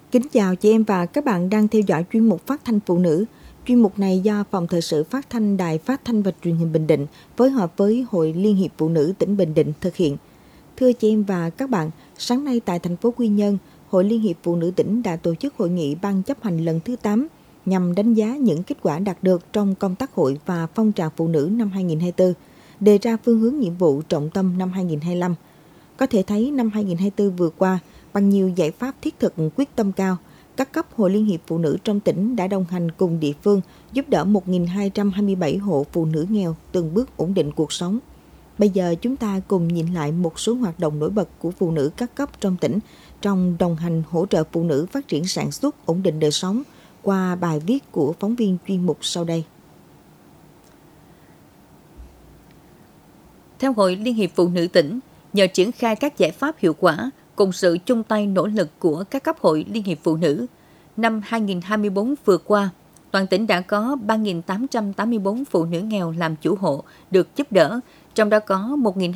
Kính chào chị em và các bạn đang theo dõi chuyên mục Phát thanh Phụ nữ. Chuyên mục này do Phòng Thời sự Phát thanh Đài Phát thanh và Truyền hình Bình Định phối hợp với Hội Liên hiệp Phụ nữ tỉnh Bình Định thực hiện. Thưa chị em và các bạn, sáng nay tại thành phố Quy Nhơn, Hội Liên hiệp Phụ nữ tỉnh đã tổ chức hội nghị ban chấp hành lần thứ 8 nhằm đánh giá những kết quả đạt được trong công tác hội và phong trào phụ nữ năm 2024, đề ra phương hướng nhiệm vụ trọng tâm năm 2025. Có thể thấy năm 2024 vừa qua, bằng nhiều giải pháp thiết thực quyết tâm cao, các cấp Hội Liên hiệp Phụ nữ trong tỉnh đã đồng hành cùng địa phương giúp đỡ 1.227 hộ phụ nữ nghèo từng bước ổn định cuộc sống. Bây giờ chúng ta cùng nhìn lại một số hoạt động nổi bật của phụ nữ các cấp trong tỉnh trong đồng hành hỗ trợ phụ nữ phát triển sản xuất ổn định đời sống qua bài viết của phóng viên chuyên mục sau đây. Theo Hội Liên hiệp Phụ nữ tỉnh, nhờ triển khai các giải pháp hiệu quả cùng sự chung tay nỗ lực của các cấp Hội Liên hiệp Phụ nữ, năm 2024 vừa qua, toàn tỉnh đã có 3.884 phụ nữ nghèo làm chủ hộ được giúp đỡ, trong đó có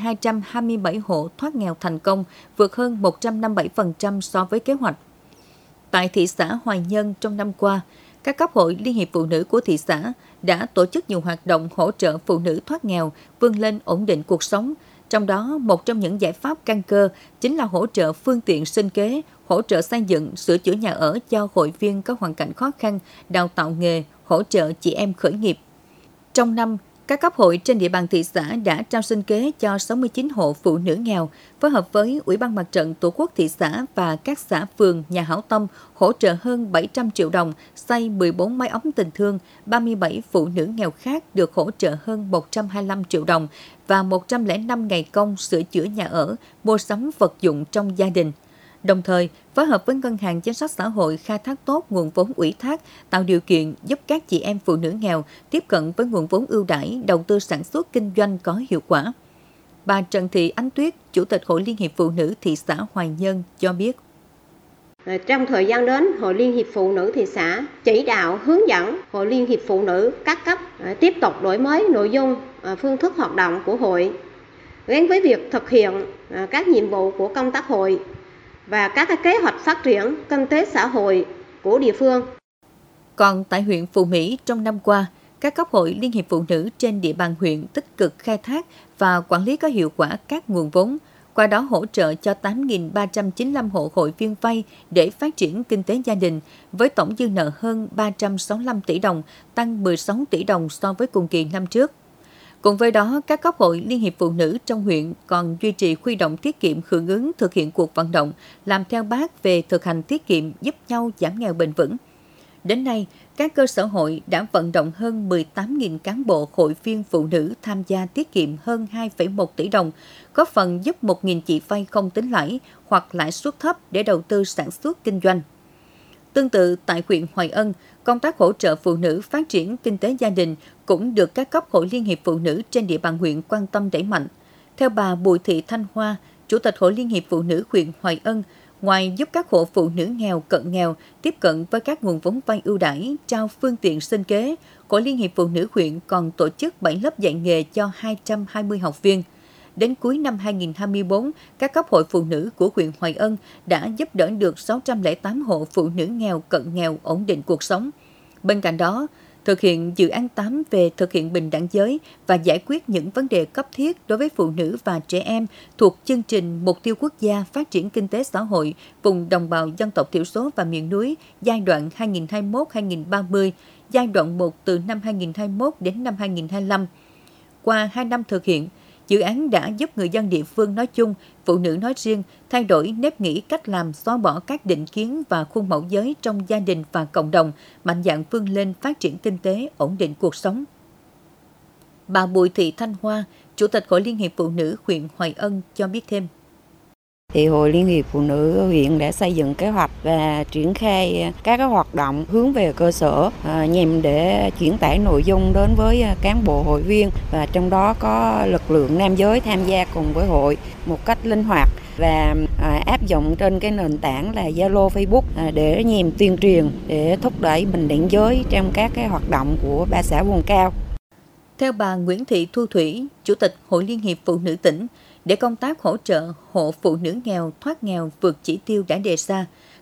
1.227 hộ thoát nghèo thành công, vượt hơn 157% so với kế hoạch. Tại thị xã Hoài Nhơn trong năm qua, các cấp Hội Liên hiệp Phụ nữ của thị xã đã tổ chức nhiều hoạt động hỗ trợ phụ nữ thoát nghèo, vươn lên ổn định cuộc sống. Trong đó, một trong những giải pháp căn cơ chính là hỗ trợ phương tiện sinh kế, hỗ trợ xây dựng, sửa chữa nhà ở cho hội viên có hoàn cảnh khó khăn, đào tạo nghề, hỗ trợ chị em khởi nghiệp. Trong năm, các cấp hội trên địa bàn thị xã đã trao sinh kế cho 69 hộ phụ nữ nghèo, phối hợp với Ủy ban Mặt trận Tổ quốc thị xã và các xã phường nhà hảo tâm hỗ trợ hơn 700 triệu đồng, xây 14 mái ấm tình thương, 37 phụ nữ nghèo khác được hỗ trợ hơn 125 triệu đồng và 105 ngày công sửa chữa nhà ở, mua sắm vật dụng trong gia đình. Đồng thời, phối hợp với Ngân hàng Chính sách Xã hội khai thác tốt nguồn vốn ủy thác, tạo điều kiện giúp các chị em phụ nữ nghèo tiếp cận với nguồn vốn ưu đãi, đầu tư sản xuất kinh doanh có hiệu quả. Bà Trần Thị Ánh Tuyết, Chủ tịch Hội Liên hiệp Phụ nữ thị xã Hoài Nhơn cho biết. Trong thời gian đến, Hội Liên hiệp Phụ nữ thị xã chỉ đạo hướng dẫn Hội Liên hiệp Phụ nữ các cấp tiếp tục đổi mới nội dung, phương thức hoạt động của hội, gắn với việc thực hiện các nhiệm vụ của công tác hội và các kế hoạch phát triển kinh tế xã hội của địa phương. Còn tại huyện Phú Mỹ trong năm qua, các cấp Hội Liên hiệp Phụ nữ trên địa bàn huyện tích cực khai thác và quản lý có hiệu quả các nguồn vốn, qua đó hỗ trợ cho 8.395 hộ hội viên vay để phát triển kinh tế gia đình, với tổng dư nợ hơn 365 tỷ đồng, tăng 16 tỷ đồng so với cùng kỳ năm trước. Cùng với đó, các cấp Hội Liên hiệp Phụ nữ trong huyện còn duy trì huy động tiết kiệm hưởng ứng thực hiện cuộc vận động làm theo Bác về thực hành tiết kiệm giúp nhau giảm nghèo bền vững. Đến nay, các cơ sở hội đã vận động hơn 18.000 cán bộ hội viên phụ nữ tham gia tiết kiệm hơn 2,1 tỷ đồng, góp phần giúp 1.000 chị vay không tính lãi hoặc lãi suất thấp để đầu tư sản xuất kinh doanh. Tương tự, tại huyện Hoài Ân, công tác hỗ trợ phụ nữ phát triển kinh tế gia đình cũng được các cấp Hội Liên hiệp Phụ nữ trên địa bàn huyện quan tâm đẩy mạnh. Theo bà Bùi Thị Thanh Hoa, Chủ tịch Hội Liên hiệp Phụ nữ huyện Hoài Ân, ngoài giúp các hộ phụ nữ nghèo, cận nghèo tiếp cận với các nguồn vốn vay ưu đãi, trao phương tiện sinh kế, Hội Liên hiệp Phụ nữ huyện còn tổ chức 7 lớp dạy nghề cho 220 học viên. Đến cuối năm 2024, các cấp hội phụ nữ của huyện Hoài Ân đã giúp đỡ được 608 hộ phụ nữ nghèo, cận nghèo ổn định cuộc sống. Bên cạnh đó, thực hiện dự án 8 về thực hiện bình đẳng giới và giải quyết những vấn đề cấp thiết đối với phụ nữ và trẻ em thuộc chương trình Mục tiêu Quốc gia Phát triển Kinh tế Xã hội vùng đồng bào dân tộc thiểu số và miền núi giai đoạn 2021-2030, giai đoạn 1 từ năm 2021 đến năm 2025. Qua 2 năm thực hiện, dự án đã giúp người dân địa phương nói chung, phụ nữ nói riêng thay đổi nếp nghĩ, cách làm, xóa bỏ các định kiến và khuôn mẫu giới trong gia đình và cộng đồng, mạnh dạn vươn lên phát triển kinh tế, ổn định cuộc sống. Bà Bùi Thị Thanh Hoa, Chủ tịch Hội Liên hiệp Phụ nữ huyện Hoài Ân cho biết thêm. Thì Hội Liên hiệp Phụ nữ huyện đã xây dựng kế hoạch và triển khai các hoạt động hướng về cơ sở nhằm để chuyển tải nội dung đến với cán bộ hội viên, và trong đó có lực lượng nam giới tham gia cùng với hội một cách linh hoạt và áp dụng trên cái nền tảng là Zalo, Facebook để nhằm tuyên truyền để thúc đẩy bình đẳng giới trong các cái hoạt động của 3 xã vùng cao. Theo bà Nguyễn Thị Thu Thủy, Chủ tịch Hội Liên hiệp Phụ nữ tỉnh, để công tác hỗ trợ hộ phụ nữ nghèo thoát nghèo vượt chỉ tiêu đã đề ra,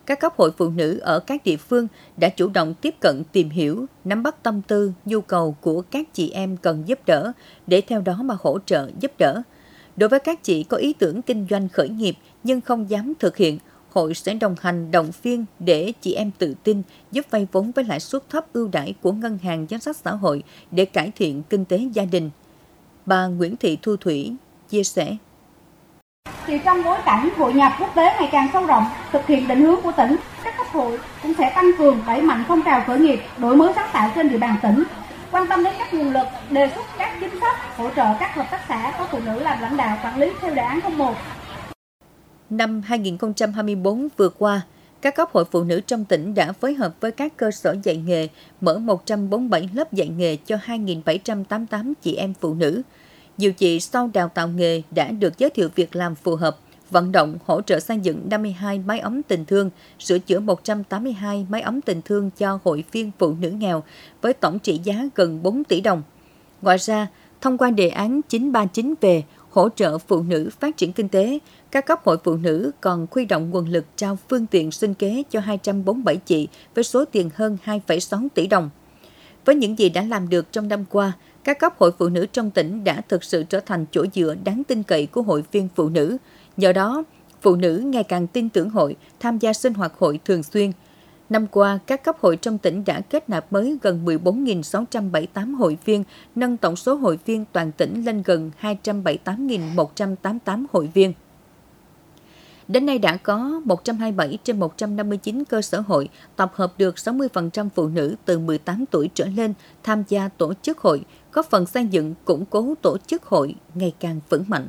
các cấp hội phụ nữ ở các địa phương đã chủ động tiếp cận tìm hiểu, nắm bắt tâm tư, nhu cầu của các chị em cần giúp đỡ để theo đó mà hỗ trợ giúp đỡ. Đối với các chị có ý tưởng kinh doanh khởi nghiệp nhưng không dám thực hiện, hội sẽ đồng hành động viên để chị em tự tin giúp vay vốn với lãi suất thấp ưu đãi của Ngân hàng Chính sách Xã hội để cải thiện kinh tế gia đình. Bà Nguyễn Thị Thu Thủy chia sẻ. Thì trong bối cảnh hội nhập quốc tế ngày càng sâu rộng, thực hiện định hướng của tỉnh, các cấp hội cũng sẽ tăng cường đẩy mạnh phong trào khởi nghiệp, đổi mới sáng tạo trên địa bàn tỉnh, quan tâm đến các nguồn lực, đề xuất các chính sách hỗ trợ các hợp tác xã có phụ nữ làm lãnh đạo quản lý theo đề án 01. Năm 2024 vừa qua, các cấp hội phụ nữ trong tỉnh đã phối hợp với các cơ sở dạy nghề mở 147 lớp dạy nghề cho 2.788 chị em phụ nữ. Nhiều chị sau đào tạo nghề đã được giới thiệu việc làm phù hợp, vận động hỗ trợ xây dựng 52 mái ấm tình thương, sửa chữa 182 mái ấm tình thương cho hội viên phụ nữ nghèo với tổng trị giá gần 4 tỷ đồng. Ngoài ra, thông qua đề án 939 về hỗ trợ phụ nữ phát triển kinh tế, các cấp hội phụ nữ còn huy động nguồn lực trao phương tiện sinh kế cho 247 chị với số tiền hơn 2,6 tỷ đồng. Với những gì đã làm được trong năm qua, các cấp hội phụ nữ trong tỉnh đã thực sự trở thành chỗ dựa đáng tin cậy của hội viên phụ nữ. Nhờ đó, phụ nữ ngày càng tin tưởng hội, tham gia sinh hoạt hội thường xuyên. Năm qua, các cấp hội trong tỉnh đã kết nạp mới gần 14.678 hội viên, nâng tổng số hội viên toàn tỉnh lên gần 278.188 hội viên. Đến nay đã có 127 trên 159 cơ sở hội tập hợp được 60% phụ nữ từ 18 tuổi trở lên tham gia tổ chức hội, góp phần xây dựng, củng cố tổ chức hội ngày càng vững mạnh.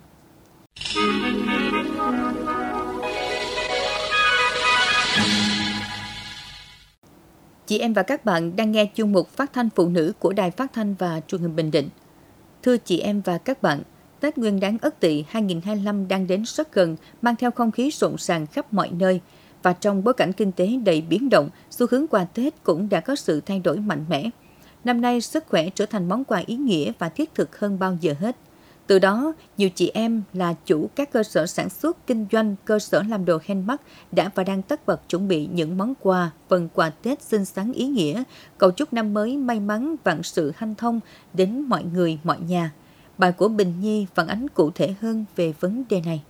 Chị em và các bạn đang nghe chuyên mục Phát thanh phụ nữ của Đài Phát thanh và Truyền hình Bình Định. Thưa chị em và các bạn, Tết Nguyên đán Ất Tỵ 2025 đang đến rất gần, mang theo không khí rộn ràng khắp mọi nơi. Và trong bối cảnh kinh tế đầy biến động, xu hướng quà Tết cũng đã có sự thay đổi mạnh mẽ. Năm nay, sức khỏe trở thành món quà ý nghĩa và thiết thực hơn bao giờ hết. Từ đó, nhiều chị em là chủ các cơ sở sản xuất, kinh doanh, cơ sở làm đồ handmade đã và đang tất bật chuẩn bị những món quà, phần quà Tết xinh xắn ý nghĩa, cầu chúc năm mới may mắn, vạn sự hanh thông đến mọi người, mọi nhà. Bài của Bình Nhi phản ánh cụ thể hơn về vấn đề này.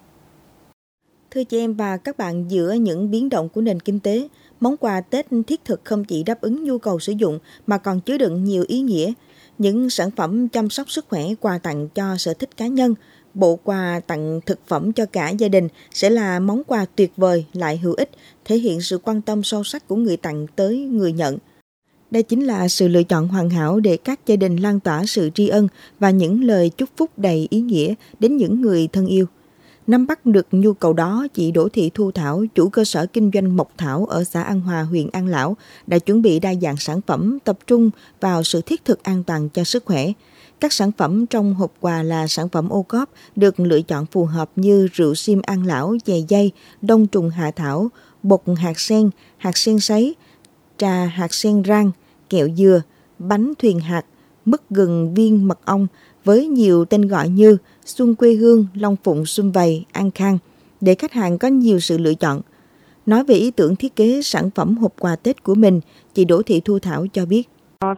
Thưa chị em và các bạn, giữa những biến động của nền kinh tế, món quà Tết thiết thực không chỉ đáp ứng nhu cầu sử dụng mà còn chứa đựng nhiều ý nghĩa. Những sản phẩm chăm sóc sức khỏe, quà tặng cho sở thích cá nhân, bộ quà tặng thực phẩm cho cả gia đình sẽ là món quà tuyệt vời lại hữu ích, thể hiện sự quan tâm sâu sắc của người tặng tới người nhận. Đây chính là sự lựa chọn hoàn hảo để các gia đình lan tỏa sự tri ân và những lời chúc phúc đầy ý nghĩa đến những người thân yêu. Nắm bắt được nhu cầu đó, chị Đỗ Thị Thu Thảo, chủ cơ sở kinh doanh Mộc Thảo ở xã An Hòa, huyện An Lão, đã chuẩn bị đa dạng sản phẩm tập trung vào sự thiết thực an toàn cho sức khỏe. Các sản phẩm trong hộp quà là sản phẩm ô cóp được lựa chọn phù hợp như rượu sim An Lão, chè dây, đông trùng hạ thảo, bột hạt sen sấy, trà hạt sen rang, kẹo dừa, bánh thuyền hạt, mứt gừng viên mật ong với nhiều tên gọi như Xuân quê hương, Long Phụng sum vầy, An Khang để khách hàng có nhiều sự lựa chọn. Nói về ý tưởng thiết kế sản phẩm hộp quà Tết của mình, chị Đỗ Thị Thu Thảo cho biết.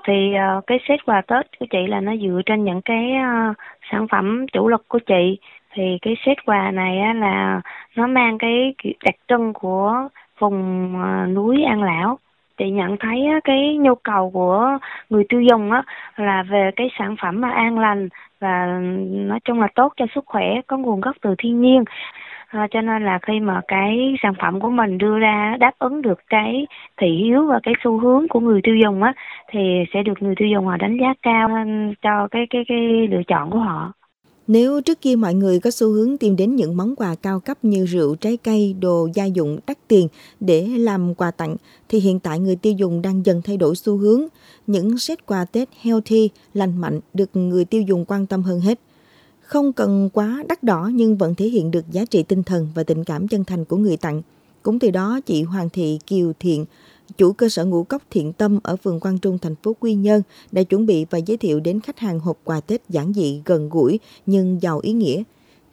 Cái set quà Tết của chị là nó dựa trên những cái sản phẩm chủ lực của chị. Thì cái set quà này là nó mang cái đặc trưng của vùng núi An Lão. Chị nhận thấy cái nhu cầu của người tiêu dùng là về cái sản phẩm mà an lành và nói chung là tốt cho sức khỏe, có nguồn gốc từ thiên nhiên. Cho nên là khi mà cái sản phẩm của mình đưa ra đáp ứng được cái thị hiếu và cái xu hướng của người tiêu dùng thì sẽ được người tiêu dùng họ đánh giá cao cho cái lựa chọn của họ. Nếu trước kia mọi người có xu hướng tìm đến những món quà cao cấp như rượu, trái cây, đồ gia dụng đắt tiền để làm quà tặng, thì hiện tại người tiêu dùng đang dần thay đổi xu hướng. Những set quà Tết healthy, lành mạnh được người tiêu dùng quan tâm hơn hết. Không cần quá đắt đỏ nhưng vẫn thể hiện được giá trị tinh thần và tình cảm chân thành của người tặng. Cũng từ đó, chị Hoàng Thị Kiều Thiện, chủ cơ sở ngũ cốc Thiện Tâm ở phường Quang Trung, thành phố Quy Nhơn đã chuẩn bị và giới thiệu đến khách hàng hộp quà Tết giản dị, gần gũi nhưng giàu ý nghĩa.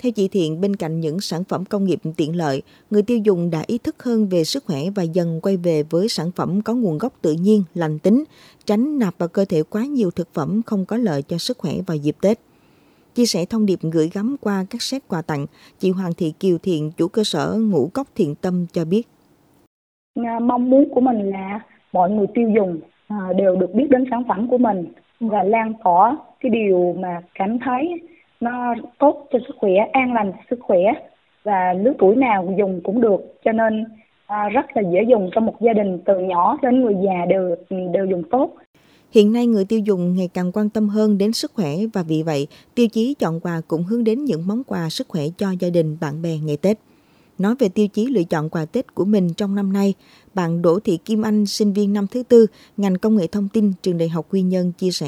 Theo chị Thiện, bên cạnh những sản phẩm công nghiệp tiện lợi, người tiêu dùng đã ý thức hơn về sức khỏe và dần quay về với sản phẩm có nguồn gốc tự nhiên, lành tính, tránh nạp vào cơ thể quá nhiều thực phẩm không có lợi cho sức khỏe vào dịp Tết. Chia sẻ thông điệp gửi gắm qua các set quà tặng, chị Hoàng Thị Kiều Thiện, chủ cơ sở Ngũ Cốc Thiện Tâm cho biết. Mong muốn của mình là mọi người tiêu dùng đều được biết đến sản phẩm của mình và lan tỏa cái điều mà cảm thấy nó tốt cho sức khỏe, an lành cho sức khỏe và lứa tuổi nào dùng cũng được, cho nên rất là dễ dùng cho một gia đình từ nhỏ đến người già đều dùng tốt. Hiện nay người tiêu dùng ngày càng quan tâm hơn đến sức khỏe và vì vậy tiêu chí chọn quà cũng hướng đến những món quà sức khỏe cho gia đình, bạn bè ngày Tết. Nói về tiêu chí lựa chọn quà Tết của mình trong năm nay, bạn Đỗ Thị Kim Anh, sinh viên năm thứ 4, ngành công nghệ thông tin, trường Đại học Quy Nhơn chia sẻ.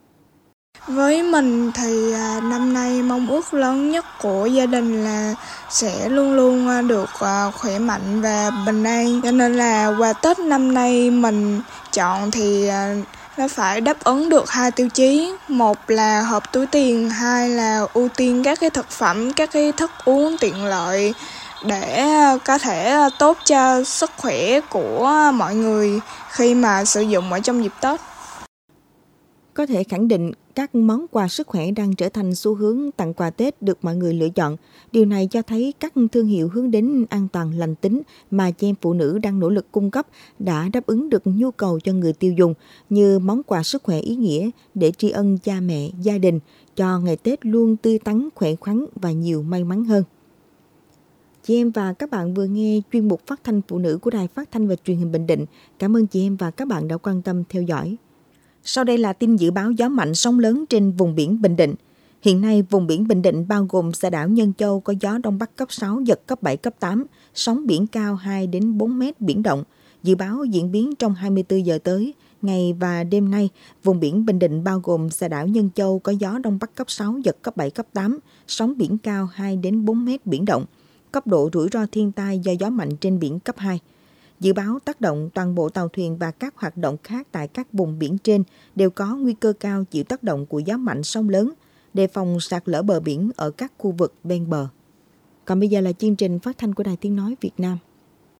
Với mình thì năm nay mong ước lớn nhất của gia đình là sẽ luôn luôn được khỏe mạnh và bình an. Cho nên là quà Tết năm nay mình chọn thì nó phải đáp ứng được 2 tiêu chí. Một là hợp túi tiền, hai là ưu tiên các cái thực phẩm, các cái thức uống tiện lợi để có thể tốt cho sức khỏe của mọi người khi mà sử dụng ở trong dịp Tết. Có thể khẳng định các món quà sức khỏe đang trở thành xu hướng tặng quà Tết được mọi người lựa chọn. Điều này cho thấy các thương hiệu hướng đến an toàn, lành tính mà chị em phụ nữ đang nỗ lực cung cấp đã đáp ứng được nhu cầu cho người tiêu dùng như món quà sức khỏe ý nghĩa để tri ân cha mẹ, gia đình, cho ngày Tết luôn tươi tắn, khỏe khoắn và nhiều may mắn hơn. Chị em và các bạn vừa nghe chuyên mục Phát thanh Phụ nữ của Đài Phát thanh và Truyền hình Bình Định. Cảm ơn chị em và các bạn đã quan tâm theo dõi. Sau đây là tin dự báo gió mạnh sóng lớn trên vùng biển Bình Định. Hiện nay, vùng biển Bình Định bao gồm xã đảo Nhân Châu có gió Đông Bắc cấp 6, giật cấp 7, cấp 8, sóng biển cao 2 đến 4 mét biển động. Dự báo diễn biến trong 24 giờ tới, ngày và đêm nay, vùng biển Bình Định bao gồm xã đảo Nhân Châu có gió Đông Bắc cấp 6, giật cấp 7, cấp 8, sóng biển cao 2 đến 4 mét biển động. Cấp độ rủi ro thiên tai do gió mạnh trên biển cấp 2. Dự báo tác động toàn bộ tàu thuyền và các hoạt động khác tại các vùng biển trên đều có nguy cơ cao chịu tác động của gió mạnh sóng lớn, đề phòng sạt lở bờ biển ở các khu vực ven bờ. Còn bây giờ là chương trình phát thanh của Đài Tiếng Nói Việt Nam.